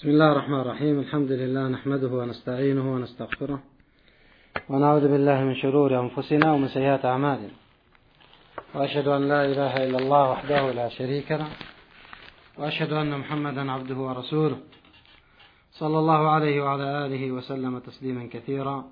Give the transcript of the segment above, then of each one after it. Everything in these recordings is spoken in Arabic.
بسم الله الرحمن الرحيم. الحمد لله نحمده ونستعينه ونستغفره ونعوذ بالله من شرور أنفسنا ومن سيئات أعمالنا، وأشهد أن لا إله إلا الله وحده لا شريك له، وأشهد أن محمدا عبده ورسوله صلى الله عليه وعلى آله وسلم تسليما كثيرا.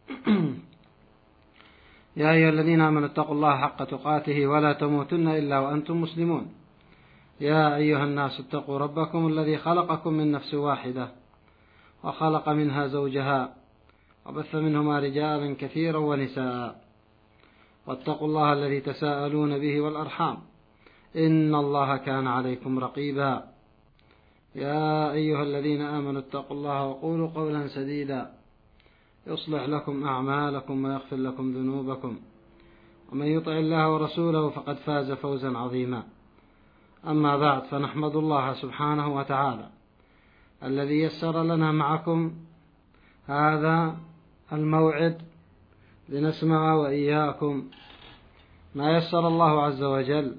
يا أيها الذين آمنوا اتقوا الله حق تقاته ولا تموتن إلا وأنتم مسلمون. يا أيها الناس اتقوا ربكم الذي خلقكم من نفس واحدة وخلق منها زوجها وبث منهما رجالا كثيرا ونساء، واتقوا الله الذي تساءلون به والأرحام إن الله كان عليكم رقيبا. يا أيها الذين آمنوا اتقوا الله وقولوا قولا سديدا يصلح لكم أعمالكم ويغفر لكم ذنوبكم، ومن يطع الله ورسوله فقد فاز فوزا عظيما. أما بعد، فنحمد الله سبحانه وتعالى الذي يسر لنا معكم هذا الموعد لنسمع وإياكم ما يسر الله عز وجل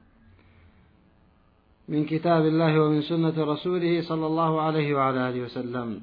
من كتاب الله ومن سنة رسوله صلى الله عليه وعلى آله وسلم.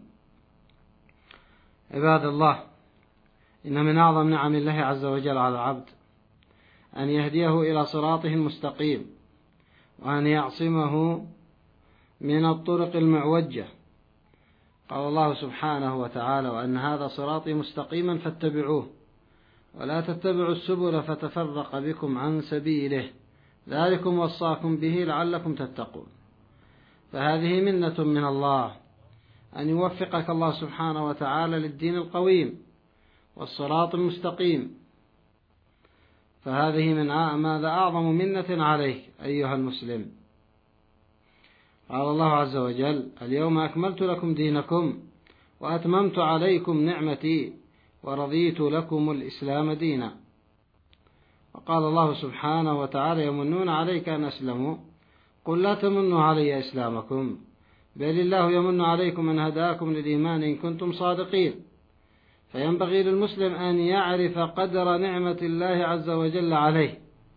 عباد الله، إن من أعظم نعم الله عز وجل على العبد أن يهديه إلى صراطه المستقيم، وأن يعصمه من الطرق المعوجة. قال الله سبحانه وتعالى: وأن هذا صراطي مستقيما فاتبعوه ولا تتبعوا السبل فتفرق بكم عن سبيله ذلكم وصاكم به لعلكم تتقون. فهذه منة من الله أن يوفقك الله سبحانه وتعالى للدين القويم والصراط المستقيم، فهذه من ماذا أعظم منة عليك أيها المسلم. قال الله عز وجل: اليوم أكملت لكم دينكم وأتممت عليكم نعمتي ورضيت لكم الإسلام دينا. وقال الله سبحانه وتعالى: يمنون عليك أن أسلموا قل لا تمنوا علي إسلامكم بل الله يمن عليكم أن هداكم للإيمان إن كنتم صادقين. فينبغي للمسلم أن يعرف قدر نعمة الله عز وجل عليه.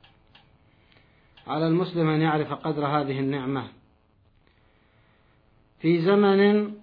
على المسلم أن يعرف قدر هذه النعمة في زمن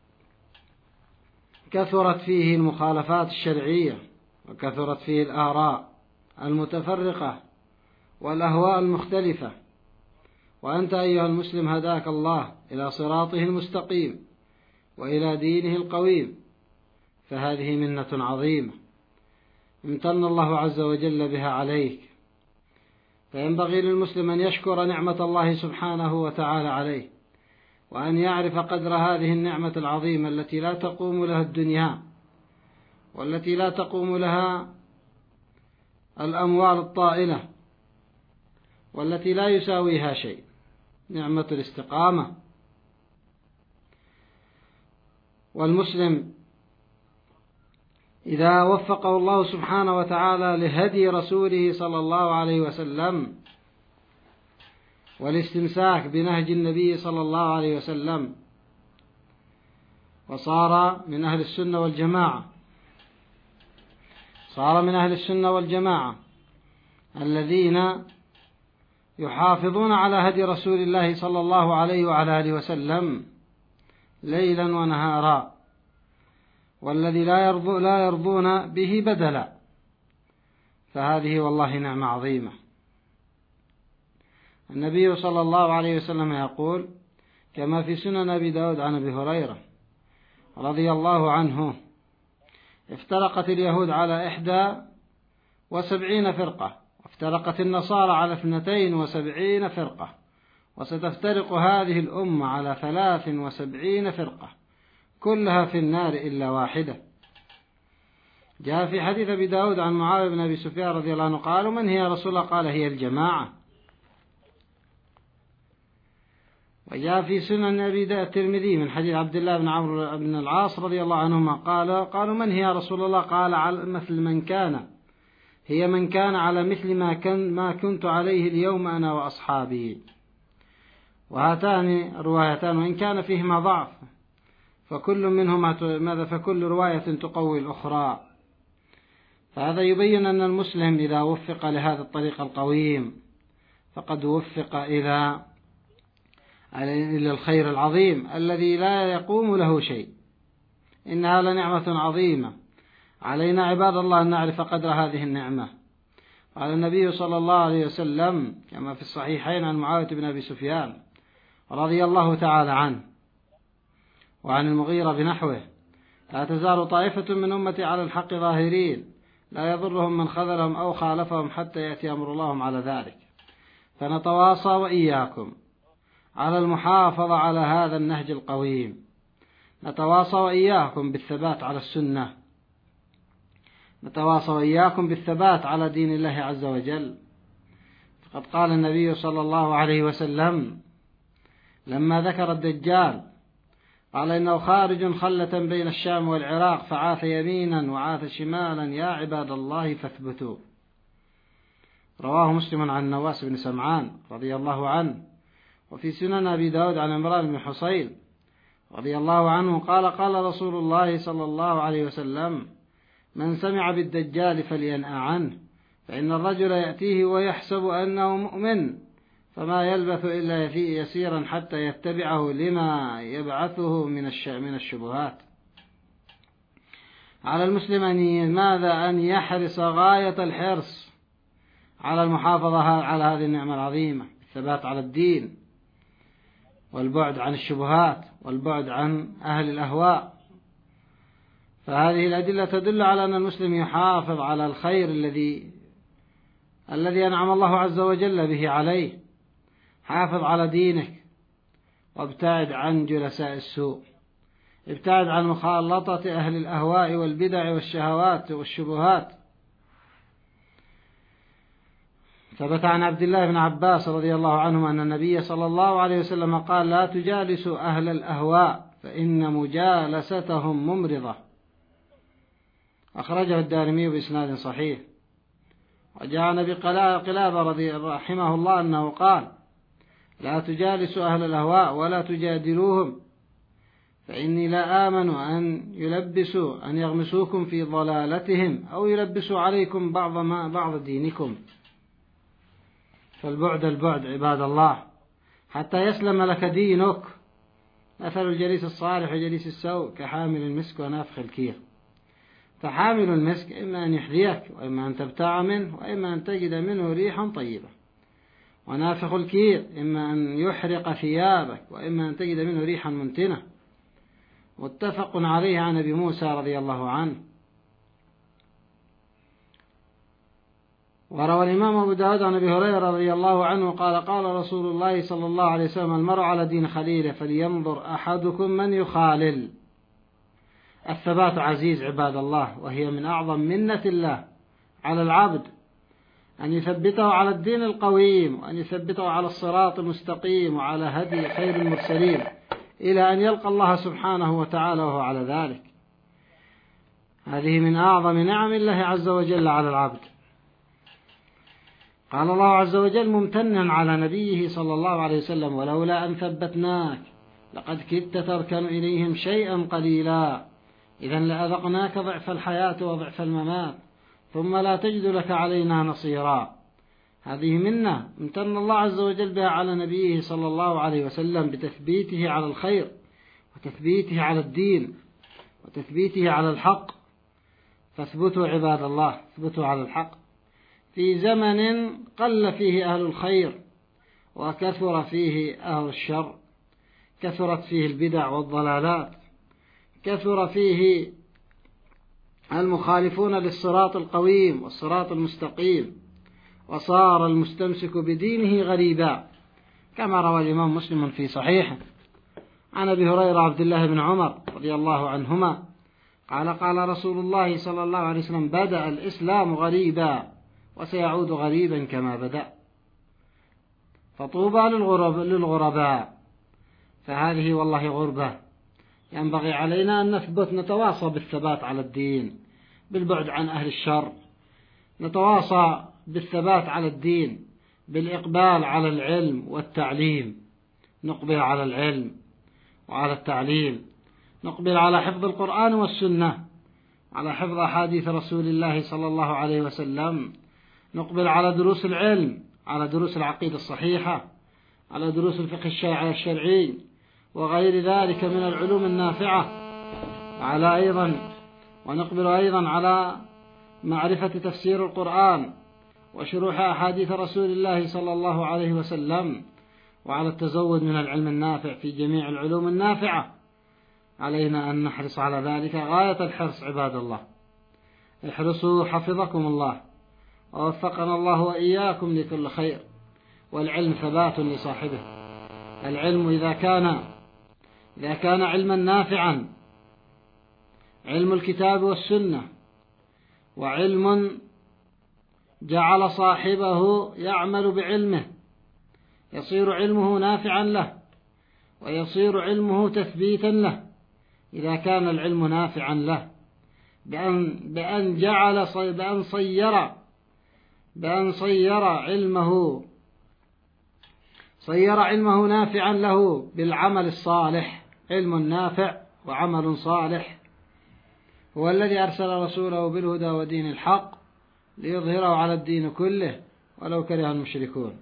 كثرت فيه المخالفات الشرعية، وكثرت فيه الآراء المتفرقة والأهواء المختلفة. وأنت أيها المسلم هداك الله إلى صراطه المستقيم وإلى دينه القويم، فهذه منة عظيمة امتن الله عز وجل بها عليك. فينبغي للمسلم أن يشكر نعمة الله سبحانه وتعالى عليه، وأن يعرف قدر هذه النعمة العظيمة التي لا تقوم لها الدنيا، والتي لا تقوم لها الأموال الطائلة، والتي لا يساويها شيء، نعمة الاستقامة. والمسلم إذا وفقه الله سبحانه وتعالى لهدي رسوله صلى الله عليه وسلم والاستمساك بنهج النبي صلى الله عليه وسلم، وصار من أهل السنة والجماعة، صار من أهل السنة والجماعة الذين يحافظون على هدي رسول الله صلى الله عليه وعلى آله وسلم ليلا ونهارا، والذي لا يرضون به بدلا، فهذه والله نعمة عظيمة. النبي صلى الله عليه وسلم يقول كما في سنن أبي داود عن أبي هريرة رضي الله عنه: افترقت اليهود على 71 فرقة، وافترقت النصارى على 72 فرقة، وستفترق هذه الأمة على 73 فرقة كلها في النار إلا واحدة. جاء في حديث أبي داود عن معاوية بن أبي سفيان رضي الله عنه: قالوا من هي يا رسول الله؟ قال هي الجماعة. وجاء في سنن أبي الترمذي من حديث عبد الله بن عمرو بن العاص رضي الله عنهما قالوا من هي يا رسول الله؟ قال على مثل من كان، هي من كان على مثل ما كنت عليه اليوم أنا وأصحابي. وهاتان روايتان وإن كان فيهما ضعف فكل منهما فكل رواية تقوي الأخرى. فهذا يبين أن المسلم إذا وفق لهذا الطريق القويم فقد وفق إلى إلى الخير العظيم الذي لا يقوم له شيء. إنها لنعمة عظيمة، علينا عباد الله أن نعرف قدر هذه النعمة. قال النبي صلى الله عليه وسلم كما في الصحيحين عن معاوية بن أبي سفيان رضي الله تعالى عنه وعن المغيرة بنحوه: لا تزال طائفة من أمتي على الحق ظاهرين لا يضرهم من خذلهم أو خالفهم حتى يأتي أمر الله على ذلك. فنتواصى وإياكم على المحافظة على هذا النهج القويم، نتواصى وإياكم بالثبات على السنة، نتواصى وإياكم بالثبات على دين الله عز وجل. فقد قال النبي صلى الله عليه وسلم لما ذكر الدجال قال: إنه خارج خلة بين الشام والعراق فعاث يمينا وعاث شمالا يا عباد الله فاثبتوا. رواه مسلم عن نواس بن سمعان رضي الله عنه. وفي سنن أبي داود عن عمران بن حصين رضي الله عنه قال: قال رسول الله صلى الله عليه وسلم: من سمع بالدجال فلينأ عنه، فإن الرجل يأتيه ويحسب أنه مؤمن فما يلبث إلا يسيرا حتى يتبعه لما يبعثه من الشبهات. على المسلم أن يحرص غاية الحرص على المحافظة على هذه النعمة العظيمة، الثبات على الدين والبعد عن الشبهات والبعد عن أهل الأهواء. فهذه الأدلة تدل على أن المسلم يحافظ على الخير الذي أنعم الله عز وجل به عليه. حافظ على دينك وابتعد عن جلساء السوء، ابتعد عن مخالطة أهل الأهواء والبدع والشهوات والشبهات. ثبت عن عبد الله بن عباس رضي الله عنهما أن النبي صلى الله عليه وسلم قال: لا تجالسوا أهل الأهواء فإن مجالستهم ممرضة. أخرجه الدارمي بإسناد صحيح. وجاء عن أبي قلابة رحمه الله أنه قال: لا تجالسوا أهل الأهواء ولا تجادلوهم فإني لا آمن أن يغمسوكم في ضلالتهم أو يلبسوا عليكم بعض دينكم. فالبعد عباد الله حتى يسلم لك دينك. مثل الجليس الصالح وجليس السوء كحامل المسك ونافخ الكير. فحامل المسك إما أن يحذيك وإما أن تبتاع منه وإما أن تجد منه ريحا طيبة، ونافخ الكير إما أن يحرق ثيابك وإما أن تجد منه ريحا منتنة. متفق عليه عن أبي موسى رضي الله عنه. وروى الإمام أبو داود عن أبي هريرة رضي الله عنه قال: قال رسول الله صلى الله عليه وسلم: المرء على دين خليله فلينظر أحدكم من يخالل. الثبات عزيز عباد الله، وهي من أعظم منة الله على العبد، أن يثبته على الدين القويم وأن يثبته على الصراط المستقيم وعلى هدي خير المرسلين إلى أن يلقى الله سبحانه وتعالى وهو على ذلك. هذه من أعظم نعم الله عز وجل على العبد. قال الله عز وجل ممتنا على نبيه صلى الله عليه وسلم: ولولا أن ثبتناك لقد كدت تركن إليهم شيئا قليلا إذا لأذقناك ضعف الحياة وضعف الممات ثم لا تجد لك علينا نصيرا. هذه منة امتن الله عز وجل بها على نبيه صلى الله عليه وسلم بتثبيته على الخير وتثبيته على الدين وتثبيته على الحق. فاثبتوا عباد الله، اثبتوا على الحق في زمن قل فيه أهل الخير وكثر فيه أهل الشر، كثرت فيه البدع والضلالات، كثر فيه المخالفون للصراط القويم والصراط المستقيم، وصار المستمسك بدينه غريبا، كما روى الإمام مسلم في صحيحه عن أبي هريرة عبد الله بن عمر رضي الله عنهما قال: قال رسول الله صلى الله عليه وسلم: بدأ الإسلام غريبا وسيعود غريبا كما بدأ، فطوبى للغرباء. فهذه والله غربة ينبغي علينا أن نثبت، نتواصى بالثبات على الدين بالبعد عن أهل الشر، نتواصى بالثبات على الدين بالإقبال على العلم والتعليم، نقبل على العلم وعلى التعليم، نقبل على حفظ القرآن والسنة، على حفظ أحاديث رسول الله صلى الله عليه وسلم، نقبل على دروس العلم، على دروس العقيدة الصحيحة، على دروس الفقه الشرعي وغير ذلك من العلوم النافعة، ونقبل أيضا على معرفة تفسير القرآن وشروح أحاديث رسول الله صلى الله عليه وسلم، وعلى التزود من العلم النافع في جميع العلوم النافعة. علينا أن نحرص على ذلك غاية الحرص عباد الله. احرصوا حفظكم الله، ووفقنا الله وإياكم لكل خير. والعلم ثبات لصاحبه. العلم إذا كان علما نافعا، علم الكتاب والسنة، وعلم جعل صاحبه يعمل بعلمه، يصير علمه نافعا له، ويصير علمه تثبيتا له. إذا كان العلم نافعا له بأن صير علمه نافعا له بالعمل الصالح. علم نافع وعمل صالح هو الذي أرسل رسوله بالهدى ودين الحق ليظهره على الدين كله ولو كره المشركون.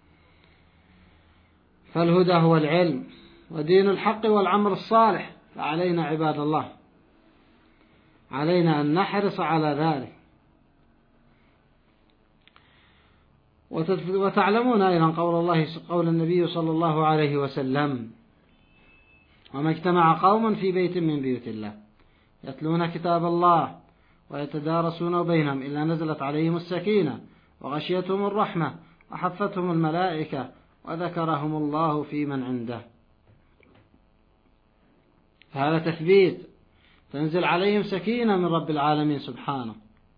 فالهدى هو العلم، ودين الحق والعمل الصالح. فعلينا عباد الله، علينا أن نحرص على ذلك. وتعلمون أيضا قول النبي صلى الله عليه وسلم: وما اجتمع قوم في بيت من بيوت الله يتلون كتاب الله ويتدارسون بينهم إلا نزلت عليهم السكينة وغشيتهم الرحمة وحفتهم الملائكة وذكرهم الله في من عنده. هذا تثبيت، تنزل عليهم سكينة من رب العالمين سبحانه.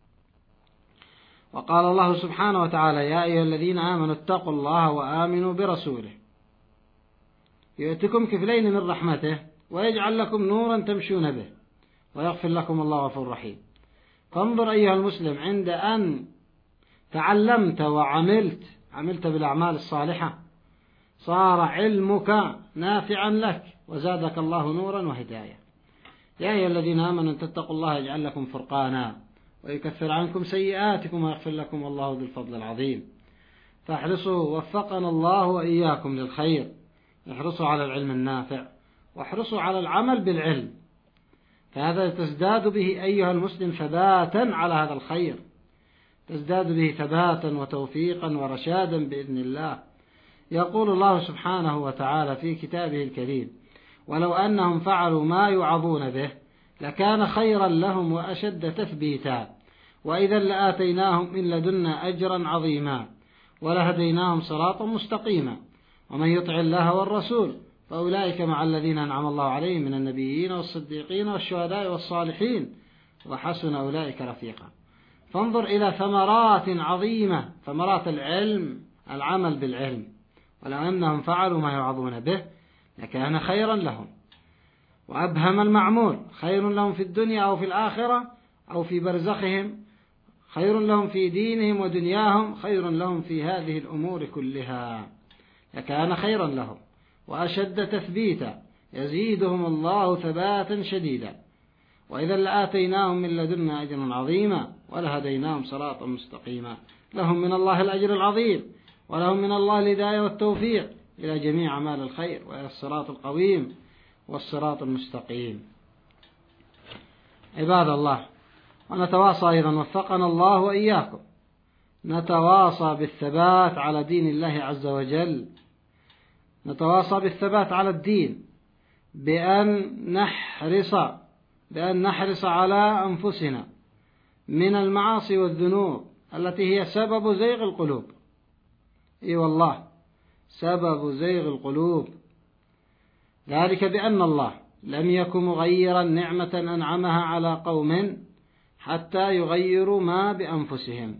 وقال الله سبحانه وتعالى: يا أيها الذين آمنوا اتقوا الله وآمنوا برسوله يؤتكم كفلين من رحمته ويجعل لكم نورا تمشون به ويغفر لكم الله غفور رحيم. فانظر أيها المسلم، عند أن تعلمت وعملت بالأعمال الصالحة صار علمك نافعا لك وزادك الله نورا وهداية. يا أيها الذين آمنوا تتقوا الله يجعل لكم فرقانا ويكفر عنكم سيئاتكم ويغفر لكم والله ذو الفضل العظيم. فاحرصوا، وفقنا الله وإياكم للخير. احرصوا على العلم النافع، واحرصوا على العمل بالعلم، فهذا تزداد به أيها المسلم ثباتا على هذا الخير، تزداد به ثباتا وتوفيقا ورشادا بإذن الله. يقول الله سبحانه وتعالى في كتابه الكريم: ولو أنهم فعلوا ما يوعظون به لكان خيرا لهم وأشد تثبيتا وإذا لآتيناهم من لدنا أجرا عظيما ولهديناهم صراطا مستقيما ومن يطع الله والرسول فأولئك مع الذين أنعم الله عليهم من النبيين والصديقين والشهداء والصالحين وحسن أولئك رفيقا. فانظر إلى ثمرات عظيمة، ثمرات العلم، العمل بالعلم. ولو أنهم فعلوا ما يوعظون به لكان خيرا لهم وأبهم المعمول، خير لهم في الدنيا أو في الآخرة أو في برزخهم، خير لهم في دينهم ودنياهم، خير لهم في هذه الأمور كلها، لكان خيرا لهم وأشد تثبيتا يزيدهم الله ثباتا شديدا وإذا لآتيناهم من لدنا أجرا عظيما ولهديناهم صراطا مستقيما. لهم من الله الأجر العظيم، ولهم من الله الهداية والتوفيق إلى جميع أعمال الخير وإلى الصراط القويم والصراط المستقيم. عباد الله، ونتواصى أيضا، وفقنا الله وإياكم، نتواصى بالثبات على دين الله عز وجل، نتواصى بالثبات على الدين بأن نحرص على أنفسنا من المعاصي والذنوب التي هي سبب زيغ القلوب. إي والله، سبب زيغ القلوب. ذلك بأن الله لم يكن مغيرا نعمة أنعمها على قوم حتى يغيروا ما بأنفسهم.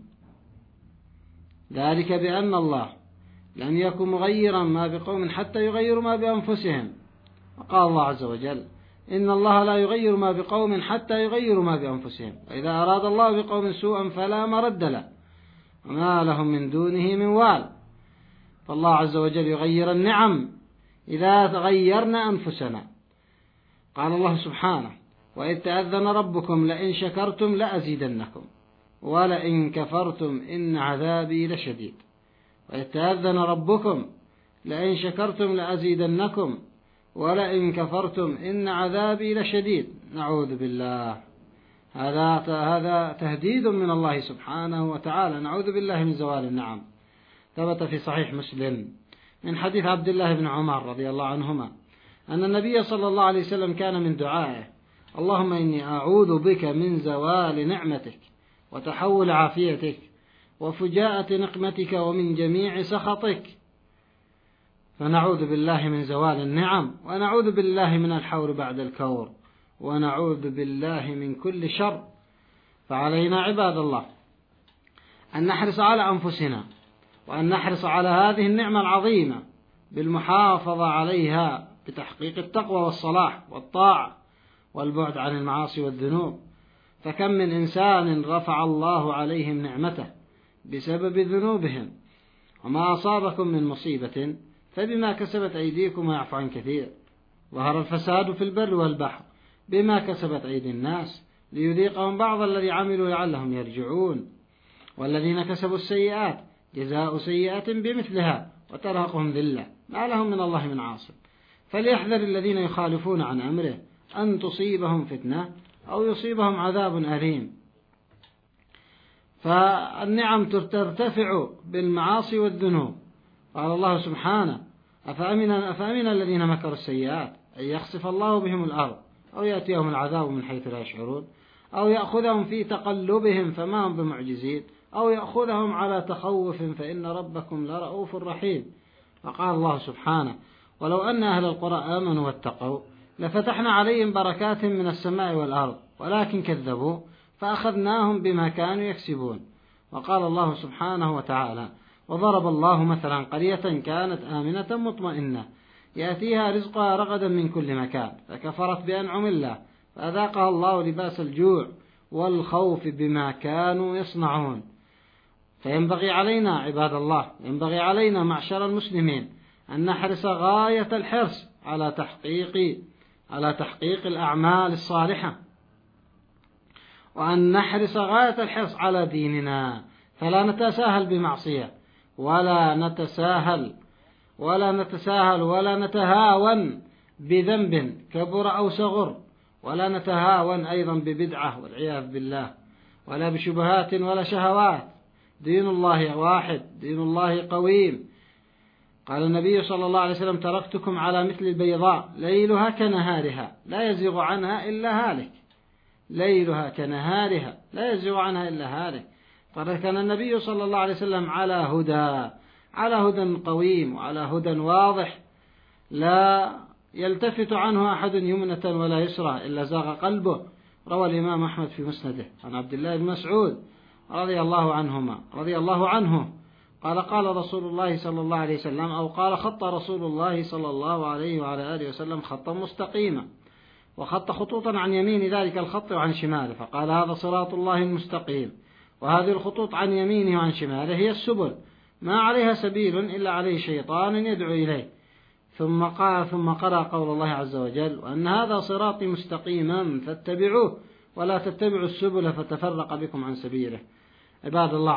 ذلك بأن الله لم يكن مغيرا ما بقوم حتى يغيروا ما بأنفسهم. وقال الله عز وجل: إن الله لا يغير ما بقوم حتى يغيروا ما بأنفسهم وإذا أراد الله بقوم سوءا فلا مرد له وما لهم من دونه من وال. فالله عز وجل يغير النعم إذا تغيرنا أنفسنا. قال الله سبحانه: وإذ تأذن ربكم لئن شكرتم لأزيدنكم ولئن كفرتم إن عذابي لشديد. وإذ تأذن ربكم لئن شكرتم لأزيدنكم ولئن كفرتم إن عذابي لشديد. نعوذ بالله. هذا تهديد من الله سبحانه وتعالى. نعوذ بالله من زوال النعم. ثبت في صحيح مسلم من حديث عبد الله بن عمر رضي الله عنهما أن النبي صلى الله عليه وسلم كان من دعائه: اللهم إني أعوذ بك من زوال نعمتك وتحول عافيتك وفجاءة نقمتك ومن جميع سخطك. فنعوذ بالله من زوال النعم، ونعوذ بالله من الحور بعد الكور، ونعوذ بالله من كل شر. فعلينا عباد الله أن نحرص على أنفسنا، وأن نحرص على هذه النعمة العظيمة بالمحافظة عليها بتحقيق التقوى والصلاح والطاعة والبعد عن المعاصي والذنوب. فكم من إنسان رفع الله عليهم نعمته بسبب ذنوبهم. وما أصابكم من مصيبة فبما كسبت أيديكم ويعفو عن كثير. ظهر الفساد في البر والبحر بما كسبت أيدي الناس ليذيقهم بعض الذي عملوا لعلهم يرجعون. والذين كسبوا السيئات جزاء سيئة بمثلها وترهقهم ذلة ما لهم من الله من عاصم. فليحذر الذين يخالفون عن أمره أن تصيبهم فتنة أو يصيبهم عذاب أليم. فالنعم ترتفع بالمعاصي والذنوب. قال الله سبحانه: أفأمن الذين مكروا السيئات أن يخسف الله بهم الأرض أو يأتيهم العذاب من حيث لا يشعرون أو يأخذهم في تقلبهم فما هم بمعجزين أو يأخذهم على تخوف فإن ربكم لرؤوف رحيم. وقال الله سبحانه: ولو أن أهل القرى آمنوا واتقوا لفتحنا عليهم بركات من السماء والأرض ولكن كذبوا فأخذناهم بما كانوا يكسبون. وقال الله سبحانه وتعالى: وضرب الله مثلا قرية كانت آمنة مطمئنة يأتيها رزقها رغدا من كل مكان فكفرت بأنعم الله فأذاقها الله لباس الجوع والخوف بما كانوا يصنعون. فينبغي علينا عباد الله، ينبغي علينا معشر المسلمين أن نحرص غاية الحرص على تحقيق الأعمال الصالحة، وأن نحرص غاية الحرص على ديننا، فلا نتساهل بمعصية ولا نتهاون بذنب كبر أو صغر، ولا نتهاون أيضا ببدعة والعياذ بالله، ولا بشبهات ولا شهوات. دين الله واحد، دين الله قويم. قال النبي صلى الله عليه وسلم: تركتكم على مثل البيضاء ليلها كنهارها لا يزيغ عنها إلا هالك. ليلها كنهارها لا يزيغ عنها إلا هالك. كان النبي صلى الله عليه وسلم على هدى قويم وعلى هدى واضح لا يلتفت عنه أحد يمنة ولا يسرى إلا زاغ قلبه. روى الإمام أحمد في مسنده عن عبد الله بن مسعود رضي الله عنه قال: قال رسول الله صلى الله عليه وسلم، أو قال: خط رسول الله صلى الله عليه وعلى آله وسلم خطا مستقيما، وخط خطوطا عن يمين ذلك الخط وعن شماله، فقال: هذا صراط الله المستقيم. وهذه الخطوط عن يمينه وعن شماله هي السبل، ما عليها سبيل إلا عليه شيطان يدعو إليه. ثم قرأ قول الله عز وجل: وأن هذا صراطي مستقيما فاتبعوه ولا تتبعوا السبل فتفرق بكم عن سبيله. عباد الله،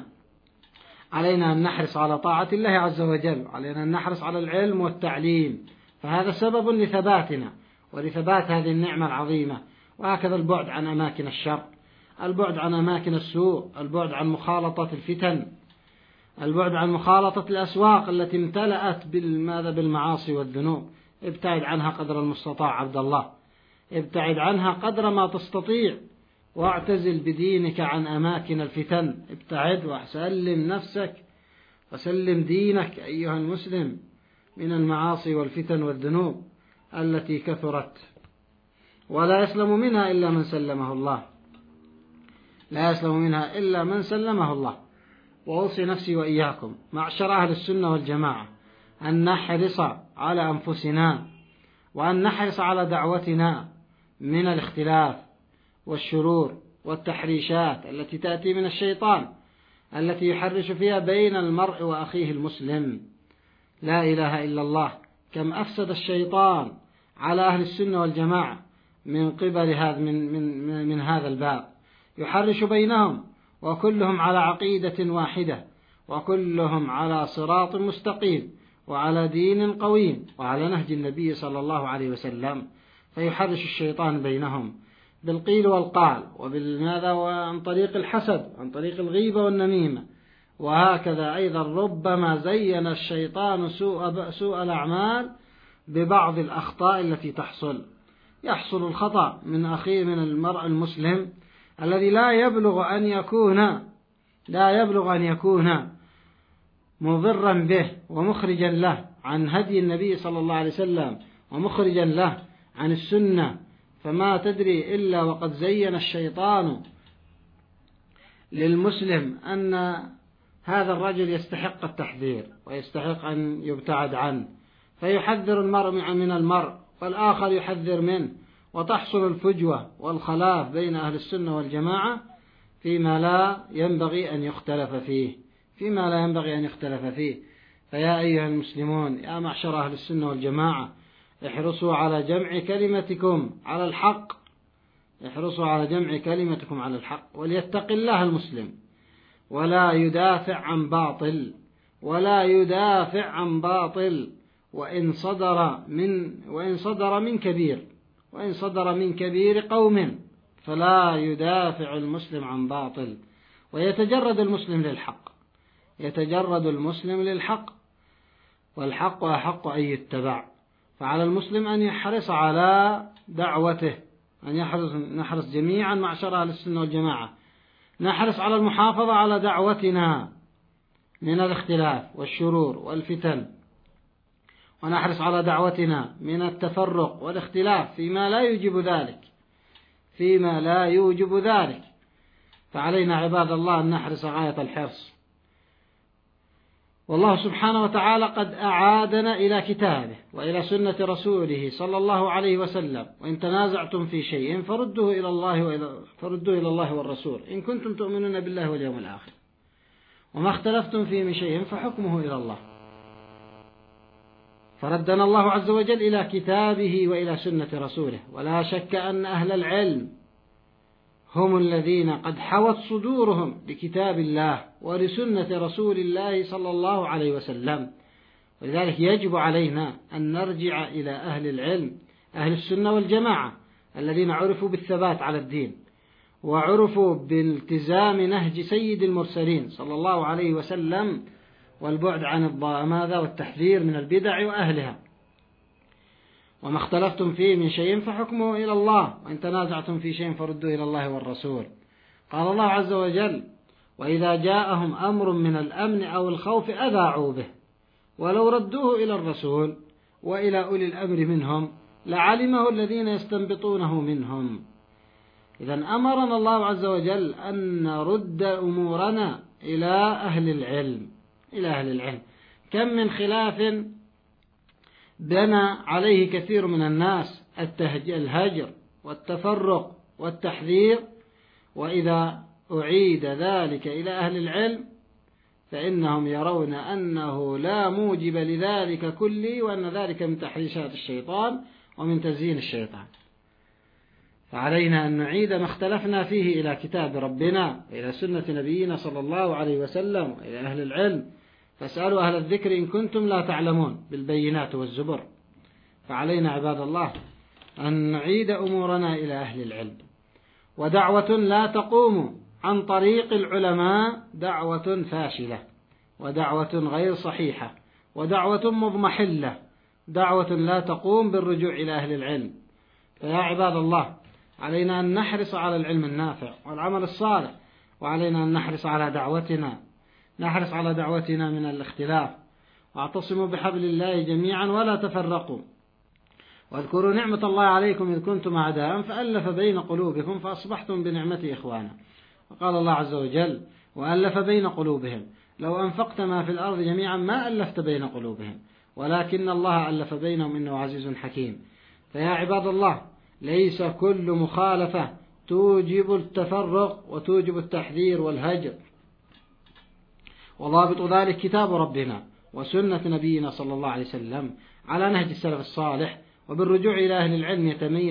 علينا أن نحرص على طاعة الله عز وجل، علينا أن نحرص على العلم والتعليم، فهذا سبب لثباتنا ولثبات هذه النعمة العظيمة. وهكذا البعد عن أماكن الشر، البعد عن أماكن السوء، البعد عن مخالطة الفتن، البعد عن مخالطة الأسواق التي امتلأت بالمعاصي والذنوب. ابتعد عنها قدر المستطاع عبد الله، ابتعد عنها قدر ما تستطيع، واعتزل بدينك عن أماكن الفتن. ابتعد وسلم نفسك وسلم دينك أيها المسلم من المعاصي والفتن والذنوب التي كثرت، ولا يسلم منها إلا من سلمه الله، لا يسلم منها إلا من سلمه الله. وأوصي نفسي وإياكم معشر أهل السنة والجماعة أن نحرص على أنفسنا، وأن نحرص على دعوتنا من الاختلاف والشرور والتحريشات التي تأتي من الشيطان، التي يحرش فيها بين المرء وأخيه المسلم. لا إله إلا الله، كم أفسد الشيطان على أهل السنة والجماعة من قبل من هذا الباب، يحرش بينهم وكلهم على عقيدة واحدة وكلهم على صراط مستقيم وعلى دين قويم وعلى نهج النبي صلى الله عليه وسلم، فيحرش الشيطان بينهم بالقيل والقال وبالماذا وعن طريق الحسد عن طريق الغيبة والنميمة. وهكذا أيضا ربما زين الشيطان سوء الأعمال ببعض الأخطاء التي يحصل الخطأ من المرء المسلم الذي لا يبلغ أن يكون مضرا به ومخرجا له عن هدي النبي صلى الله عليه وسلم ومخرجا له عن السنة، فما تدري إلا وقد زين الشيطان للمسلم أن هذا الرجل يستحق التحذير ويستحق أن يبتعد عنه، فيحذر المرء من المرء والآخر يحذر منه، وتحصل الفجوة والخلاف بين أهل السنة والجماعة فيما لا ينبغي أن يختلف فيه. فيا أيها المسلمون، يا معشر أهل السنة والجماعة، احرصوا على جمع كلمتكم على الحق، وليتق الله المسلم ولا يدافع عن باطل وإن صدر من كبير قوم، فلا يدافع المسلم عن باطل، ويتجرد المسلم للحق، والحق أحق أن يتبع. فعلى المسلم أن يحرص على دعوته، نحرص جميعا معشر أهل السنة والجماعة، نحرص على المحافظة على دعوتنا من الاختلاف والشرور والفتن، ونحرص على دعوتنا من التفرق والاختلاف فيما لا يوجب ذلك. فعلينا عباد الله أن نحرص غاية الحرص. والله سبحانه وتعالى قد أعادنا إلى كتابه وإلى سنة رسوله صلى الله عليه وسلم: وإن تنازعتم في شيء فردوه إلى الله والرسول إن كنتم تؤمنون بالله واليوم الآخر، وما اختلفتم فيه من شيء فحكمه إلى الله. فردنا الله عز وجل إلى كتابه وإلى سنة رسوله. ولا شك أن أهل العلم هم الذين قد حوت صدورهم لكتاب الله ولسنة رسول الله صلى الله عليه وسلم. ولذلك يجب علينا أن نرجع إلى أهل العلم، أهل السنة والجماعة، الذين عرفوا بالثبات على الدين وعرفوا بالتزام نهج سيد المرسلين صلى الله عليه وسلم، والبعد عن الضامات والتحذير من البدع وأهلها. وما اختلفتم فيه من شيء فحكمه إلى الله، وإن تنازعتم في شيء فردوه إلى الله والرسول. قال الله عز وجل: وإذا جاءهم أمر من الأمن أو الخوف أذاعوا به ولو ردوه إلى الرسول وإلى أولي الأمر منهم لعلمه الذين يستنبطونه منهم. إذن أمرنا الله عز وجل أن نرد أمورنا إلى أهل العلم. كم من خلاف بنى عليه كثير من الناس الهجر والتفرق والتحذير، وإذا أعيد ذلك إلى أهل العلم فإنهم يرون أنه لا موجب لذلك كله، وأن ذلك من تحريشات الشيطان ومن تزيين الشيطان. فعلينا أن نعيد ما اختلفنا فيه إلى كتاب ربنا وإلى سنة نبينا صلى الله عليه وسلم وإلى أهل العلم. فاسألوا أهل الذكر إن كنتم لا تعلمون بالبينات والزبر. فعلينا عباد الله أن نعيد أمورنا إلى أهل العلم. ودعوة لا تقوم عن طريق العلماء دعوة فاشلة، ودعوة غير صحيحة، ودعوة مضمحلة، دعوة لا تقوم بالرجوع إلى أهل العلم. فيا عباد الله، علينا أن نحرص على العلم النافع والعمل الصالح، وعلينا أن نحرص على دعوتنا من الاختلاف. واعتصموا بحبل الله جميعا ولا تفرقوا، واذكروا نعمة الله عليكم إذ كنتم أعداء فألف بين قلوبكم فأصبحتم بنعمته إخوانا. وقال الله عز وجل: وألف بين قلوبهم لو أنفقت ما في الأرض جميعا ما ألفت بين قلوبهم ولكن الله ألف بينهم إنه عزيز حكيم. فيا عباد الله، ليس كل مخالفة توجب التفرق وتوجب التحذير والهجر، وضابط ذلك كتاب ربنا وسنة نبينا صلى الله عليه وسلم على نهج السلف الصالح. وبالرجوع إلى أهل العلم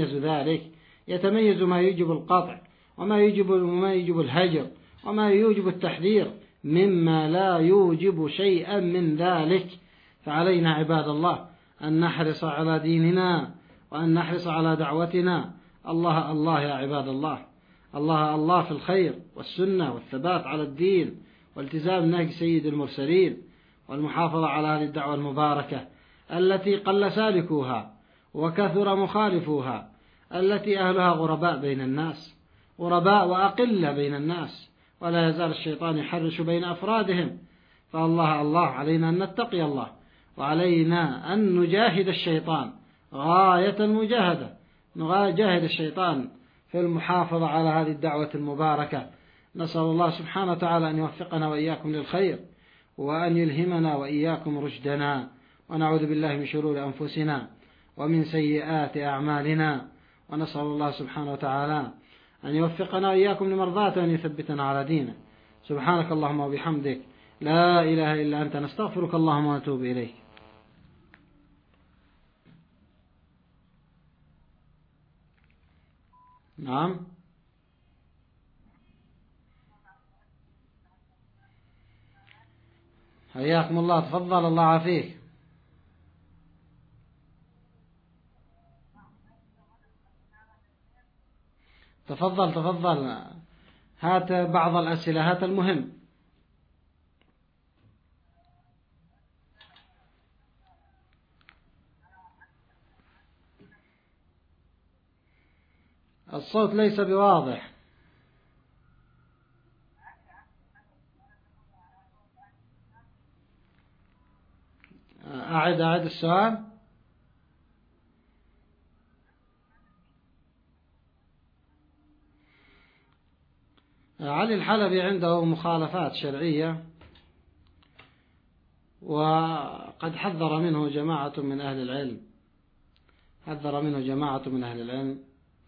يتميز ما يوجب القطع وما يوجب الهجر وما يوجب التحذير مما لا يوجب شيئا من ذلك. فعلينا عباد الله أن نحرص على ديننا وأن نحرص على دعوتنا. الله الله يا عباد الله، الله الله في الخير والسنة والثبات على الدين والتزام نهج سيد المرسلين والمحافظة على هذه الدعوة المباركة التي قل سالكوها وكثر مخالفوها، التي أهلها غرباء بين الناس، غرباء وأقل بين الناس، ولا يزال الشيطان يحرش بين أفرادهم. فالله الله علينا أن نتقي الله، وعلينا أن نجاهد الشيطان غاية المجاهدة، نجاهد الشيطان في المحافظة على هذه الدعوة المباركة. نسأل الله سبحانه وتعالى أن يوفقنا وإياكم للخير، وأن يلهمنا وإياكم رشدنا، ونعوذ بالله من شرور أنفسنا ومن سيئات أعمالنا، ونسأل الله سبحانه وتعالى أن يوفقنا وإياكم لمرضاته وأن يثبتنا على دينه. سبحانك اللهم وبحمدك، لا إله إلا أنت، نستغفرك اللهم ونتوب إليك. نعم. حياكم الله، تفضل، الله عافيك. تفضل تفضل، هات بعض الأسئلة، هات المهم. الصوت ليس بواضح. أعد السؤال. علي الحلبي عنده مخالفات شرعية، وقد حذر منه جماعة من أهل العلم، حذر منه جماعة من أهل العلم،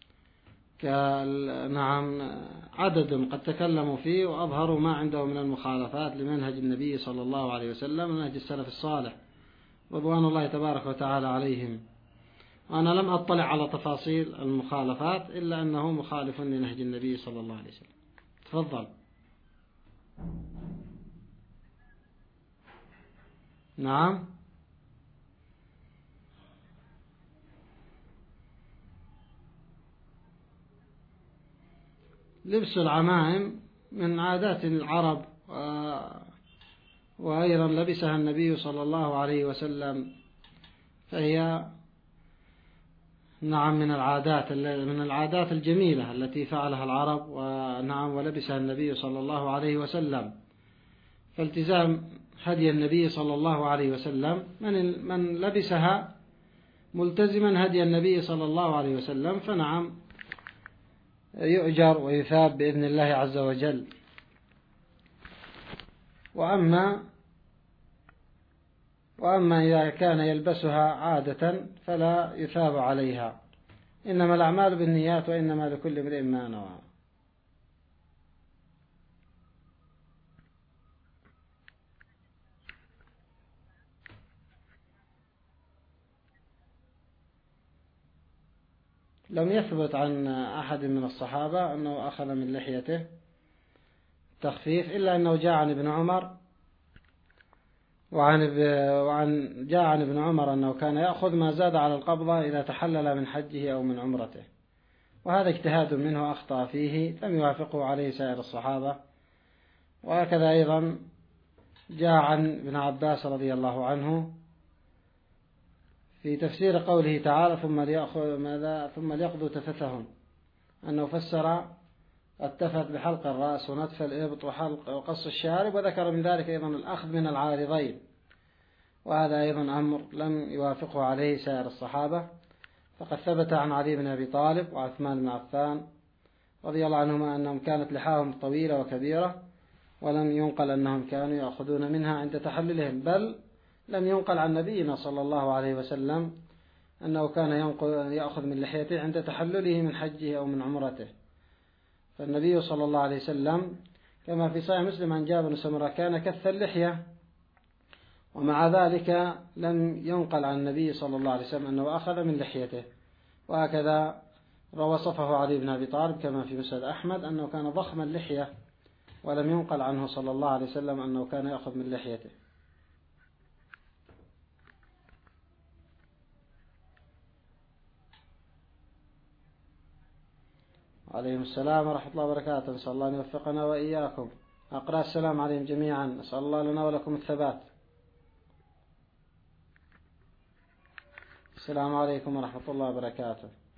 نعم، عدد قد تكلموا فيه وأظهروا ما عنده من المخالفات لمنهج النبي صلى الله عليه وسلم ومنهج السلف الصالح رضوان الله تبارك وتعالى عليهم. وأنا لم أطلع على تفاصيل المخالفات إلا أنه مخالف لنهج النبي صلى الله عليه وسلم. تفضل. نعم. لبس العمائم من عادات العرب، وأيضا لبسها النبي صلى الله عليه وسلم، فهي نعم من العادات الجميلة التي فعلها العرب، ونعم ولبسها النبي صلى الله عليه وسلم. فالتزام هدي النبي صلى الله عليه وسلم، من لبسها ملتزما هدي النبي صلى الله عليه وسلم فنعم يؤجر ويثاب بإذن الله عز وجل. وأما إذا كان يلبسها عادة فلا يثاب عليها، إنما الأعمال بالنيات وإنما لكل امرئ ما نوى. لم يثبت عن أحد من الصحابة أنه أخذ من لحيته تخفيف، إلا أنه جاء عن ابن عمر جاء عن ابن عمر أنه كان يأخذ ما زاد على القبضة إذا تحلل من حجه أو من عمرته، وهذا اجتهاد منه أخطأ فيه لم يوافقه عليه سائر الصحابة. وهكذا أيضا جاء عن ابن عباس رضي الله عنه في تفسير قوله تعالى ثم ليقضوا تفثهم، أنه فسر التفت بحلق الرأس ونتف الإبط وقص الشارب، وذكر من ذلك أيضا الأخذ من العارضين، وهذا أيضا أمر لم يوافقه عليه سائر الصحابة. فقد ثبت عن علي بن أبي طالب وعثمان بن عفان رضي الله عنهما أنهم كانت لحاهم طويلة وكبيرة، ولم ينقل أنهم كانوا يأخذون منها عند تحللهم، بل لم ينقل عن نبينا صلى الله عليه وسلم أنه كان يأخذ من لحيته عند تحلله من حجه أو من عمرته. فالنبي صلى الله عليه وسلم كما في صحيح مسلم عن جابر بن سمرة كان كث اللحية، ومع ذلك لم ينقل عن النبي صلى الله عليه وسلم أنه أخذ من لحيته. وهكذا وصفه علي بن أبي طالب كما في مسند أحمد أنه كان ضخم اللحية، ولم ينقل عنه صلى الله عليه وسلم أنه كان يأخذ من لحيته. عليهم السلام ورحمة الله وبركاته. نسأل الله أن يوفقنا وإياكم. أقرأ السلام عليهم جميعا. نسأل الله لنا ولكم الثبات. السلام عليكم ورحمة الله وبركاته.